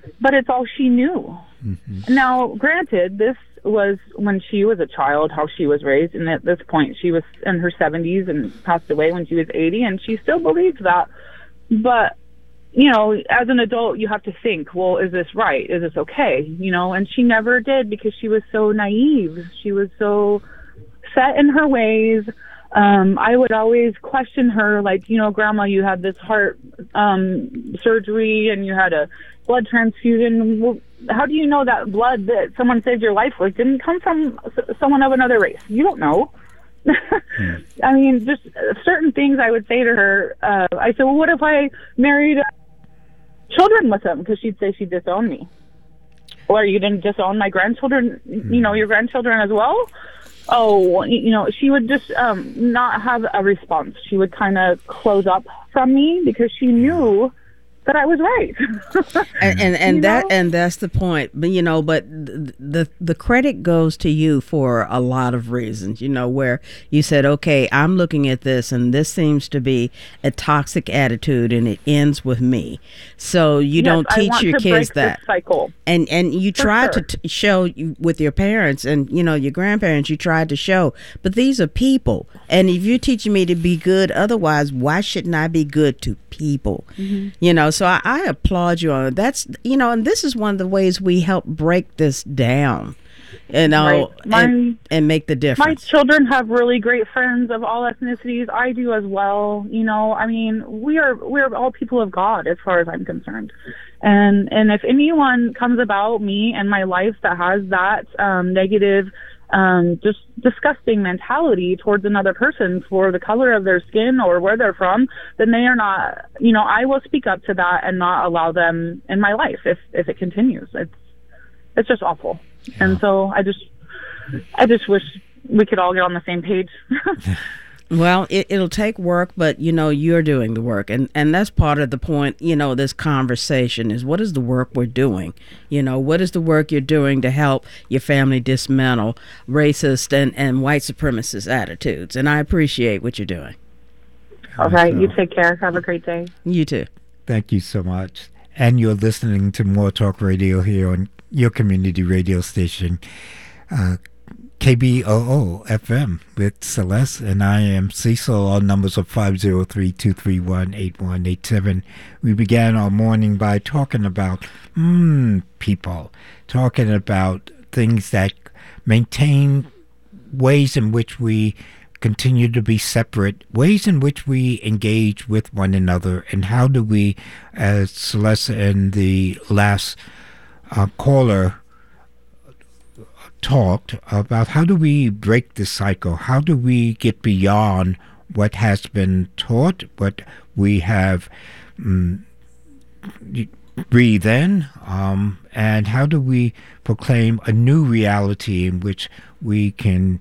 but it's all she knew. Mm-hmm. Now, granted, this was when she was a child, how she was raised, and at this point she was in her seventies and passed away when she was eighty, and she still believes that. But, you know, as an adult, you have to think, well, is this right? Is this okay? You know, and she never did because she was so naive. She was so set in her ways. Um, I would always question her, like, you know, Grandma, you had this heart um, surgery and you had a blood transfusion. Well, how do you know that blood that someone saved your life with didn't come from someone of another race? You don't know. mm. I mean, just certain things I would say to her. Uh, I said, well, what if I married children with him? Because she'd say she disowned me. Or you didn't disown my grandchildren, mm. you know, your grandchildren as well? Oh, you know, she would just um, not have a response. She would kind of close up from me because she knew that I was right. and and, and that know? and that's the point. But you know, but the, the the credit goes to you for a lot of reasons, you know, where you said, okay, I'm looking at this and this seems to be a toxic attitude and it ends with me. So you yes, don't teach I want your to kids break that this cycle. And and you For try sure. to t- show you, with your parents and, you know, your grandparents, you tried to show, but these are people. And if you're teaching me to be good, otherwise, why shouldn't I be good to people? Mm-hmm. You know, so I, I applaud you on it. That's, you know, and this is one of the ways we help break this down, you know, Right. My- and, and make the My difference. children have really great friends of all ethnicities. I do as well. You know, I mean, we are we're all people of God as far as I'm concerned. And and if anyone comes about me and my life that has that um, negative, um, just disgusting mentality towards another person for the color of their skin or where they're from, then they are not. You know, I will speak up to that and not allow them in my life if if it continues. It's it's just awful. Yeah. And so I just. I just wish we could all get on the same page. Well, it, it'll take work, but, you know, you're doing the work. And, and that's part of the point, you know, this conversation is what is the work we're doing? You know, what is the work you're doing to help your family dismantle racist and, and white supremacist attitudes? And I appreciate what you're doing. All right. You take care. Have a great day. You too. Thank you so much. And you're listening to More Talk Radio here on your community radio station, uh, K B O O F M with Celeste, and I am Cecil. Our numbers are five oh three, two three one, eight one eight seven. We began our morning by talking about mm, people, talking about things that maintain ways in which we continue to be separate, ways in which we engage with one another, and how do we, as Celeste and the last uh, caller talked about, how do we break the cycle? How do we get beyond what has been taught, what we have um, breathed in, um, and how do we proclaim a new reality in which we can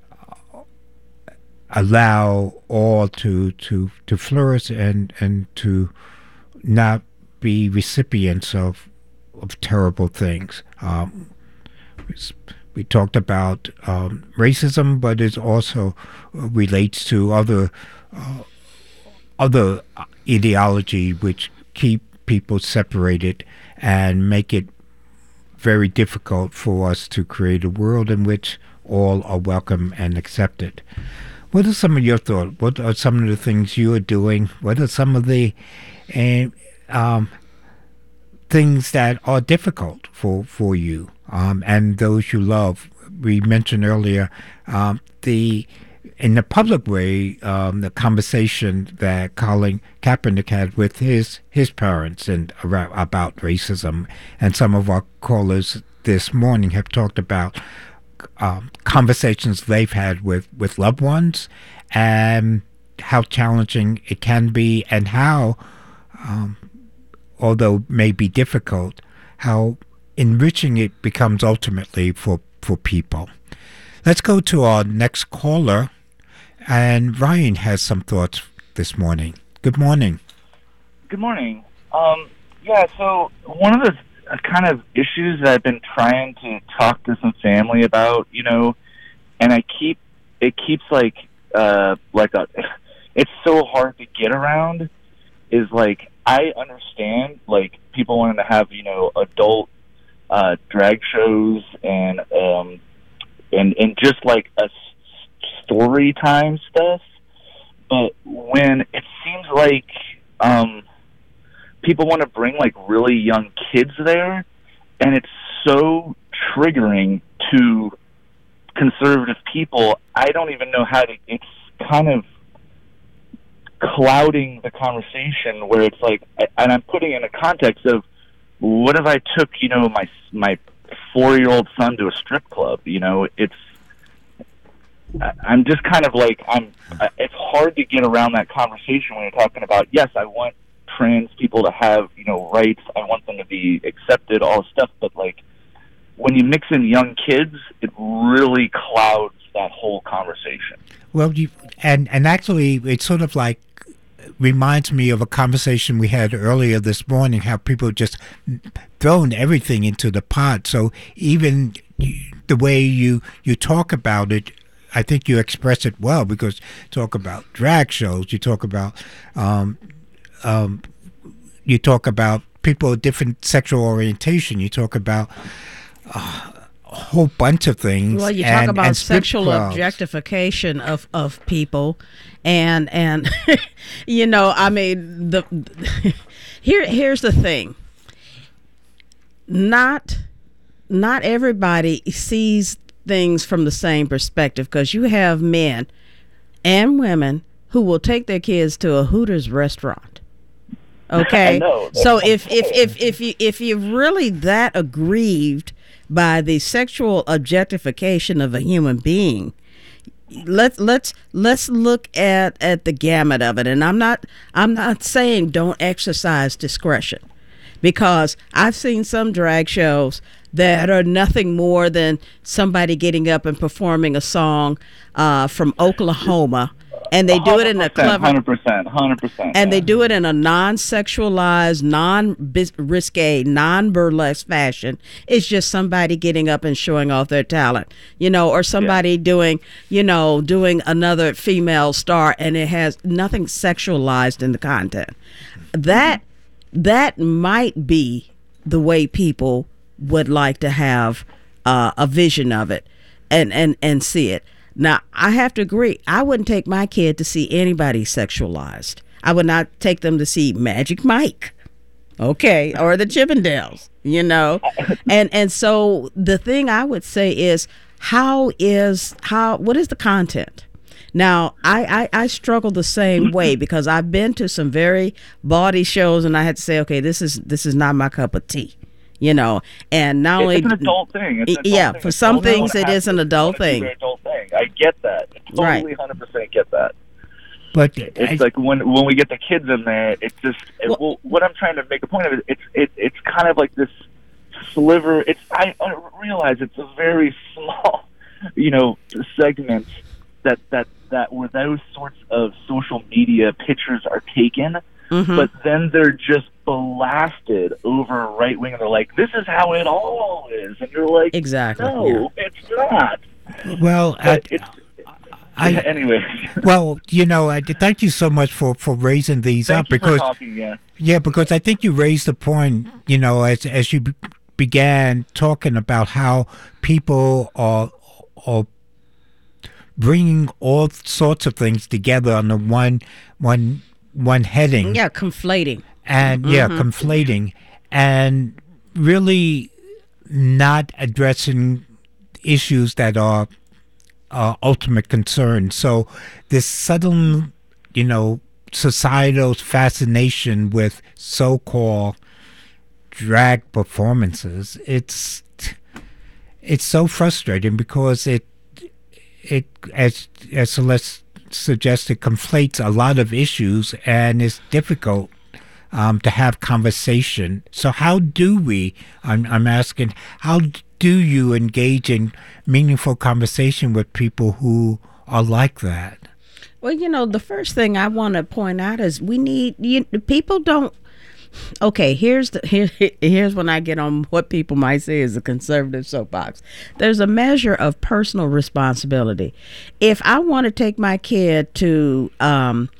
allow all to to to flourish and and to not be recipients of of terrible things. Um, we talked about um, racism, but it also relates to other uh, other ideology which keep people separated and make it very difficult for us to create a world in which all are welcome and accepted. What are some of your thoughts? What are some of the things you are doing? What are some of the uh, um, things that are difficult for, for you um, and those you love? We mentioned earlier um, the in the public way um, the conversation that Colin Kaepernick had with his his parents and about racism, and some of our callers this morning have talked about Um, conversations they've had with, with loved ones and how challenging it can be, and how, um, although may be difficult, how enriching it becomes ultimately for, for people. Let's go to our next caller, and Ryan has some thoughts this morning. Good morning. Good morning. Um, yeah, so one of the Uh, kind of issues that I've been trying to talk to some family about, you know, and I keep, it keeps like, uh, like a, it's so hard to get around, is like, I understand, like, people wanting to have, you know, adult uh, drag shows and um, and and just like a story time stuff, but when it seems like um, people want to bring like really young kids there, and it's so triggering to conservative people, I don't even know how to. It's kind of clouding the conversation where it's like, and I'm putting in a context of, what if I took, you know, my my four-year-old son to a strip club? You know, it's, I'm just kind of like, I'm, it's hard to get around that conversation when you're talking about, yes, I want trans people to have, you know, rights, I want them to be accepted, all this stuff, but like, when you mix in young kids, it really clouds that whole conversation. Well, you, and, and actually, it's sort of like, reminds me of a conversation we had earlier this morning, how people just thrown everything into the pot. So even the way you, you talk about it, I think you express it well, because you talk about drag shows, you talk about um, um, you talk about people with different sexual orientation, you talk about uh, a whole bunch of things. Well, you talk and, about and sexual clubs. objectification of, of people, and and you know, I mean, the here here's the thing. Not not everybody sees things from the same perspective, because you have men and women who will take their kids to a Hooters restaurant. Okay, so if if if if you if you're really that aggrieved by the sexual objectification of a human being, let's let's let's look at at the gamut of it. And I'm not I'm not saying don't exercise discretion, because I've seen some drag shows that are nothing more than somebody getting up and performing a song uh, from Oklahoma. And they do it in a clever, one hundred percent, one hundred percent, and they do it in a non-sexualized, non-risque, non-burlesque fashion. It's just somebody getting up and showing off their talent, you know, or somebody yeah. doing, you know, doing another female star, and it has nothing sexualized in the content. That that might be the way people would like to have uh, a vision of it, and and and see it. Now, I have to agree, I wouldn't take my kid to see anybody sexualized. I would not take them to see Magic Mike, okay, or the Chippendales, you know. And and so the thing I would say is, how is, how, what is the content? Now, I, I, I struggle the same way, because I've been to some very bawdy shows, and I had to say, okay, this is this is not my cup of tea. You know, and not it's only an adult thing. It's an adult yeah, thing. for It's some totally things it is an adult thing. An adult thing. I get that. I totally, right. one hundred percent get that. But it's I, like when when we get the kids in there, it's just. Well, well, what I'm trying to make a point of is, it's it, it's kind of like this sliver. It's I, I realize it's a very small, you know, segment that that that where those sorts of social media pictures are taken. Mm-hmm. But then they're just blasted over right wing, and they're like, "This is how it all is," and you're like, "Exactly, no, yeah. it's not." Well, I, it's, I, anyway. Well, you know, I, thank you so much for, for raising these Thank up, you because for talking, yeah. yeah, because I think you raised the point. You know, as as you b- began talking about how people are are bringing all sorts of things together on the one one. one heading. Yeah, conflating. And mm-hmm. yeah, conflating. And really not addressing issues that are uh, ultimate concerns. So this sudden, you know, societal fascination with so-called drag performances, it's it's so frustrating, because it it as as Celeste suggested, conflates a lot of issues, and it's difficult um, to have conversation. So how do we, I'm, I'm asking, how do you engage in meaningful conversation with people who are like that? Well, you know, the first thing I want to point out is we need, you, people don't, okay, here's the here, here's when I get on what people might say is a conservative soapbox. There's a measure of personal responsibility. If I want to take my kid to um,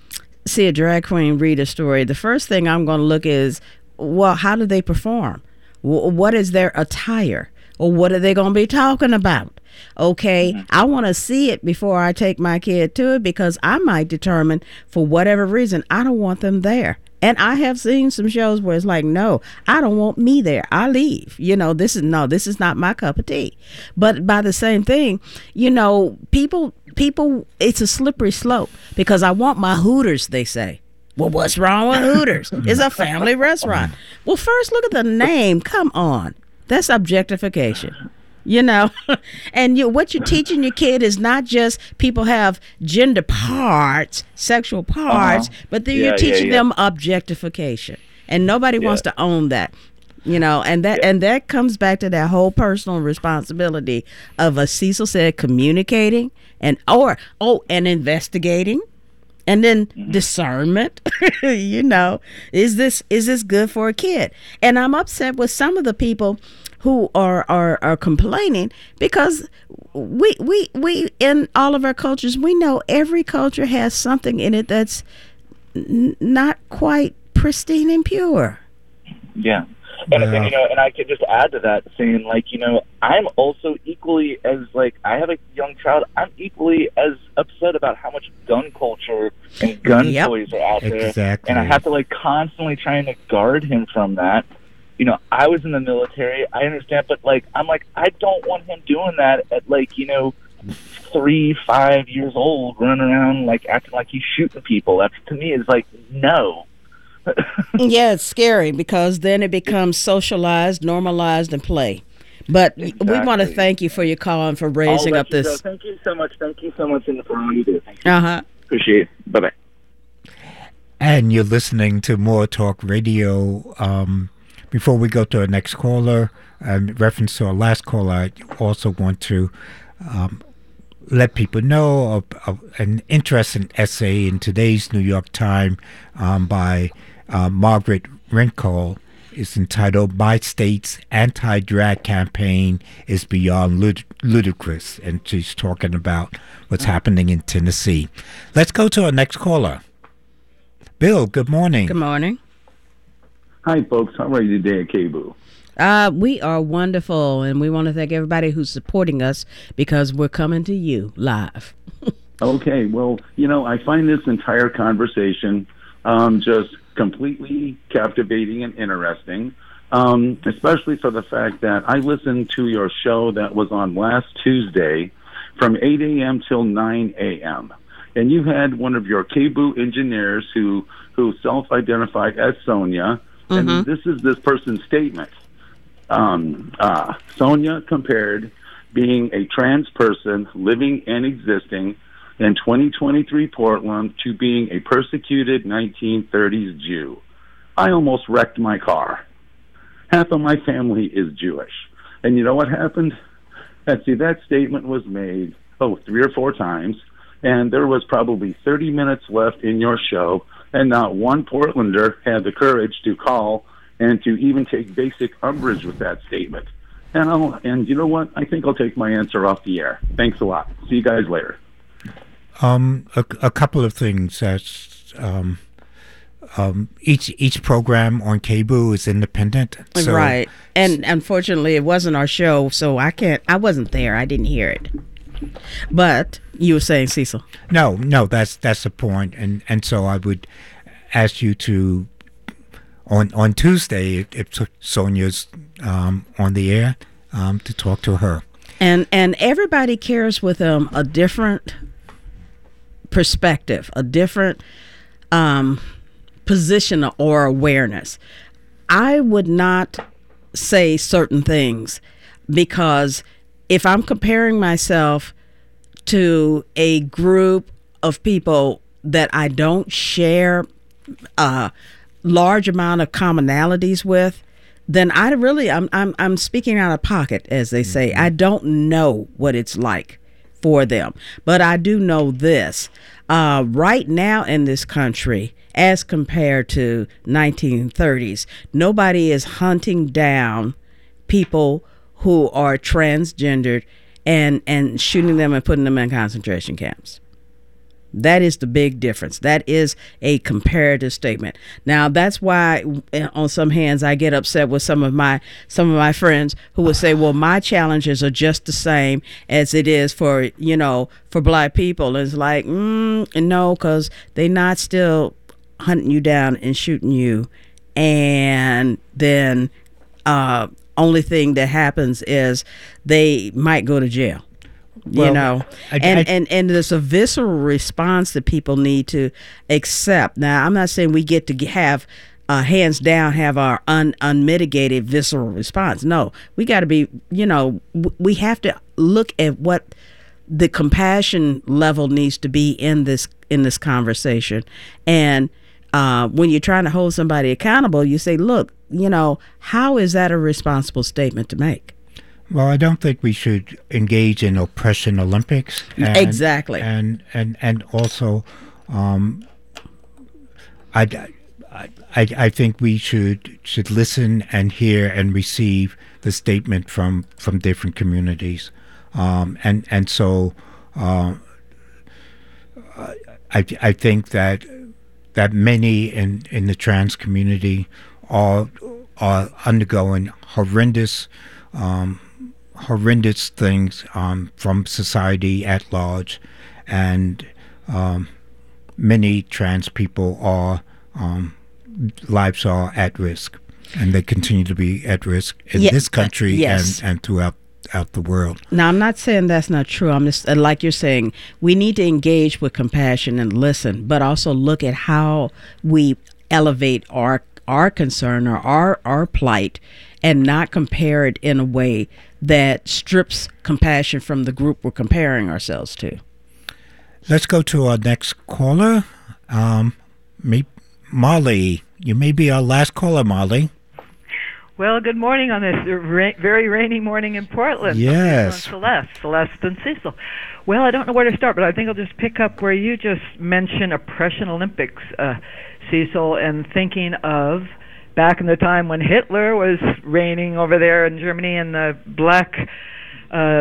see a drag queen read a story, the first thing I'm going to look is, well, how do they perform? W- what is their attire? Or what are they going to be talking about? Okay, mm-hmm. I want to see it before I take my kid to it, because I might determine for whatever reason I don't want them there. And I have seen some shows where it's like, no, I don't want me there. I leave. You know, this is no, this is not my cup of tea. But by the same thing, you know, people, people, it's a slippery slope, because I want my Hooters, they say. Well, what's wrong with Hooters? It's a family restaurant. Well, first look at the name. Come on. That's objectification. You know, and you, what you're teaching your kid is not just people have gender parts, sexual parts, uh-huh. but then yeah, you're teaching yeah, yeah. them objectification, and nobody yeah. wants to own that. You know, and that yeah. and that comes back to that whole personal responsibility of, as Cecil said, communicating and or oh and investigating, and then mm-hmm. discernment. You know, is this is this good for a kid? And I'm upset with some of the people who are, are, are complaining, because we we we in all of our cultures, we know every culture has something in it that's n- not quite pristine and pure. Yeah. And, yeah. and you know, and I could just add to that, saying, like, you know, I'm also equally as, like, I have a young child, I'm equally as upset about how much gun culture and gun yep. toys are out there. Exactly. And I have to, like, constantly trying to guard him from that. You know, I was in the military, I understand, but, like, I'm like, I don't want him doing that at, like, you know, three, five years old, running around, like, acting like he's shooting people. That, to me, is like, no. Yeah, it's scary, because then it becomes socialized, normalized, and play. But exactly. we want to thank you for your call and for raising up this. Go. Thank you so much. Thank you so much, and for all you do. Thank you. Uh-huh. Appreciate it. Bye-bye. And you're listening to More Talk Radio. Um, before we go to our next caller, in reference to our last caller, I also want to um, let people know of, of an interesting essay in today's New York Times um, by uh, Margaret Rincol. It's entitled "My State's Anti-Drag Campaign is Beyond Lud- Ludicrous," and she's talking about what's happening in Tennessee. Let's go to our next caller. Bill, good morning. Good morning. Hi, folks. How are you today at K B O O? Uh, we are wonderful, and we want to thank everybody who's supporting us, because we're coming to you live. Okay. Well, you know, I find this entire conversation um, just completely captivating and interesting, um, especially for the fact that I listened to your show that was on last Tuesday from eight a.m. till nine a.m., and you had one of your K B O O engineers who, who self-identified as Sonia. And mm-hmm. this is this person's statement. Um, uh, Sonia compared being a trans person living and existing in twenty twenty-three Portland to being a persecuted nineteen thirties Jew. I almost wrecked my car. Half of my family is Jewish. And you know what happened? Let's see, that statement was made, oh, three or four times, and there was probably thirty minutes left in your show, and not one Portlander had the courage to call and to even take basic umbrage with that statement. And I'll, and you know what? I think I'll take my answer off the air. Thanks a lot. See you guys later. Um, a, a couple of things. That's, um, um, each each program on K B O O is independent, so, right? And unfortunately, it wasn't our show, so I can't. I wasn't there. I didn't hear it. But you were saying, Cecil? No, no, that's that's the point, and and so I would ask you to on on Tuesday, if, if Sonia's um, on the air, um, to talk to her. And and everybody carries with them a different perspective, a different um, position or awareness. I would not say certain things, because if I'm comparing myself to a group of people that I don't share a large amount of commonalities with, then I really, I'm, I'm, I'm speaking out of pocket, as they say. I don't know what it's like for them, but I do know this. Uh, right now in this country, as compared to nineteen thirties, nobody is hunting down people who are transgendered and and shooting them and putting them in concentration camps. That is the big difference. That is a comparative statement. Now, that's why on some hands I get upset with some of my some of my friends who will say, well, my challenges are just the same as it is for, you know, for black people. It's like, mm, no, because they're not still hunting you down and shooting you. And then uh, only thing that happens is they might go to jail. Well, you know, I, and, I, and, and there's a visceral response that people need to accept. Now, I'm not saying we get to have, uh, hands down, have our un, unmitigated visceral response. No, we got to be, you know, w- we have to look at what the compassion level needs to be in this in this conversation. And uh, when you're trying to hold somebody accountable, you say, look, you know, how is that a responsible statement to make? Well, I don't think we should engage in oppression Olympics. And, exactly. And and and also, um, I, I I I think we should should listen and hear and receive the statement from from different communities, um, and and so uh, I I think that that many in in the trans community are are undergoing horrendous. Um, horrendous things um, from society at large, and um, many trans people are um, lives are at risk, and they continue to be at risk in yeah, this country uh, yes. and, and throughout out the world. Now, I'm not saying that's not true. I'm just, like you're saying, we need to engage with compassion and listen, but also look at how we elevate our our concern or our our plight, and not compare it in a way that strips compassion from the group we're comparing ourselves to. Let's go to our next caller. Um, me, Molly. You may be our last caller, Molly. Well, good morning on this ra- very rainy morning in Portland. Yes. Celeste, Celeste and Cecil. Well, I don't know where to start, but I think I'll just pick up where you just mentioned Oppression Olympics, uh, Cecil, and thinking of back in the time when Hitler was reigning over there in Germany, and the black uh,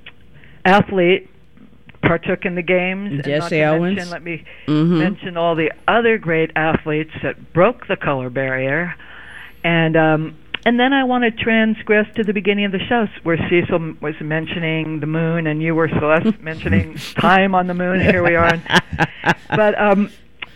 athlete partook in the games. Jesse and not to Owens. Mention, let me mm-hmm. mention all the other great athletes that broke the color barrier. And um, and then I want to transgress to the beginning of the show where Cecil was mentioning the moon and you were, Celeste, mentioning time on the moon. Here we are. But um,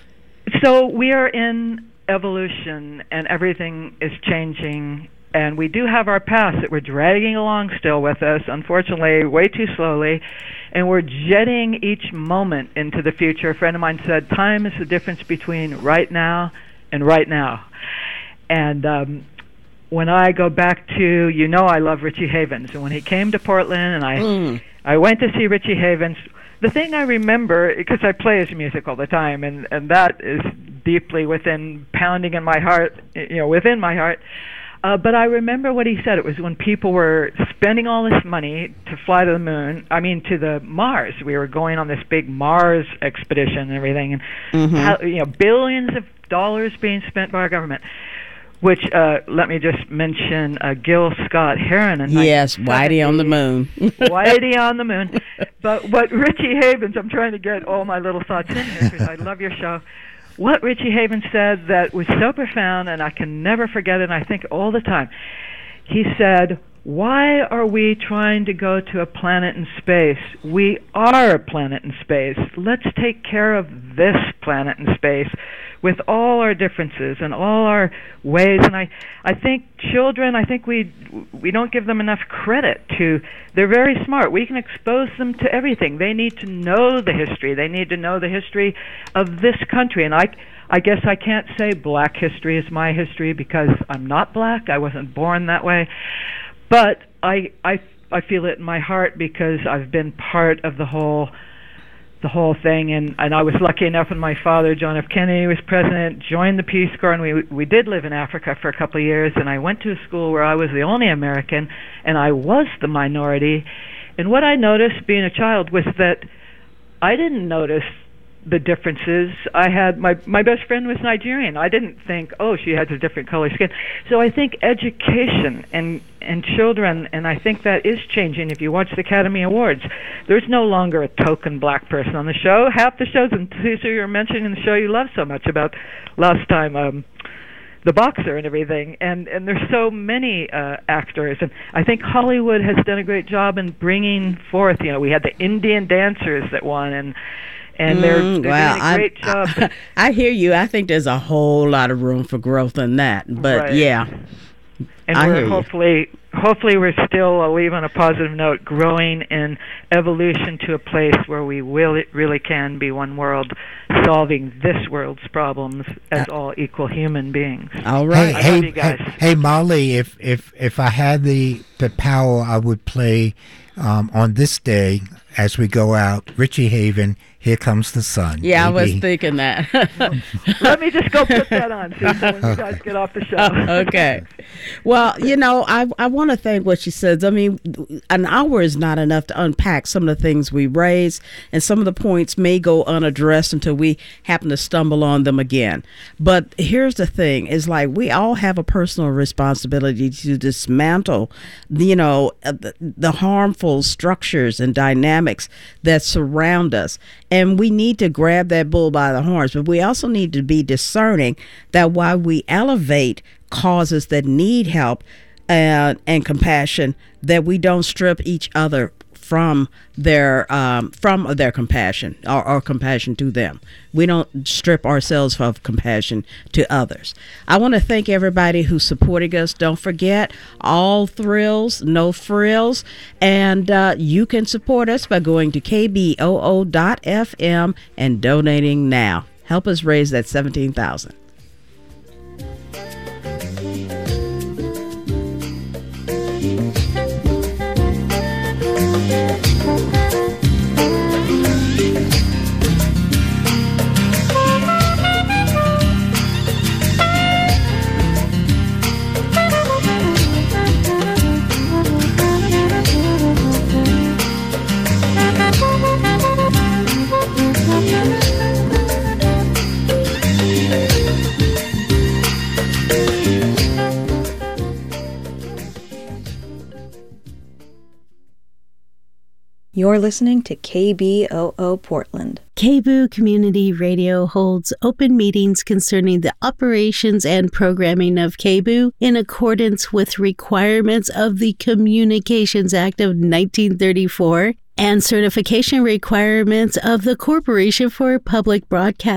so we are in evolution, and everything is changing, and we do have our past that we're dragging along still with us, unfortunately way too slowly, and we're jetting each moment into the future. A friend of mine said time is the difference between right now and right now. And um, when I go back to, you know, I love Richie Havens, and when he came to Portland and I mm. I went to see Richie Havens, the thing I remember, because I play his music all the time, and, and that is deeply within, pounding in my heart, you know, within my heart. Uh, but I remember what he said. It was when people were spending all this money to fly to the moon, I mean, to the Mars. We were going on this big Mars expedition and everything, and mm-hmm. how, you know, billions of dollars being spent by our government. Which, uh, let me just mention uh, Gil Scott-Heron. In yes, Whitey on the moon. Whitey on the moon. But what Richie Havens, I'm trying to get all my little thoughts in here because I love your show. What Richie Havens said that was so profound, and I can never forget it, and I think all the time. He said, why are we trying to go to a planet in space? We are a planet in space. Let's take care of this planet in space with all our differences and all our ways. And I, I think children, I think we we don't give them enough credit to, they're very smart. We can expose them to everything. They need to know the history. They need to know the history of this country. And I, I guess I can't say black history is my history because I'm not black. I wasn't born that way. But I, I, I feel it in my heart because I've been part of the whole the whole thing, and, and I was lucky enough when my father, John F. Kennedy, was president, joined the Peace Corps, and we we did live in Africa for a couple of years, and I went to a school where I was the only American, and I was the minority. And what I noticed being a child was that I didn't notice the differences. I had my my best friend was Nigerian. I didn't think, oh, she has a different color skin. So I think education and and children, and I think that is changing. If you watch the Academy Awards, there's no longer a token black person on the show. Half the shows, and Cecil, you're mentioning the show you love so much about last time, um, the boxer and everything, and and there's so many uh, actors, and I think Hollywood has done a great job in bringing forth. You know, we had the Indian dancers that won, and and they're, Mm, they're well, doing a great I, job. I, I hear you. I think there's a whole lot of room for growth in that. But Right. yeah, and I hear we're you. hopefully hopefully we're still, I'll leave on a positive note, growing in evolution to a place where we will really can be one world, solving this world's problems as all equal human beings. All right. I Hey, love hey, you guys. hey, hey, Molly, if if if I had the the power, I would play um, on this day as we go out, Richie Haven, Here Comes the Sun. Yeah, I was Maybe. thinking that. Let me just go put that on, Susan, when you guys get off the show. Okay. Well, you know, I I want to thank what she says. I mean, an hour is not enough to unpack some of the things we raise, and some of the points may go unaddressed until we happen to stumble on them again. But here's the thing, is like we all have a personal responsibility to dismantle, you know, uh, the, the harmful structures and dynamics that surround us. And we need to grab that bull by the horns, but we also need to be discerning that while we elevate causes that need help uh, and compassion, that we don't strip each other from their um, from their compassion or, or compassion to them. We don't strip ourselves of compassion to others. I want to thank everybody who's supporting us. Don't forget, all thrills, no frills, and uh, you can support us by going to K B O O dot F M and donating now. Help us raise that seventeen thousand dollars. You're listening to K B O O Portland. K B O O Community Radio holds open meetings concerning the operations and programming of K B O O in accordance with requirements of the Communications Act of nineteen thirty-four and certification requirements of the Corporation for Public Broadcasting.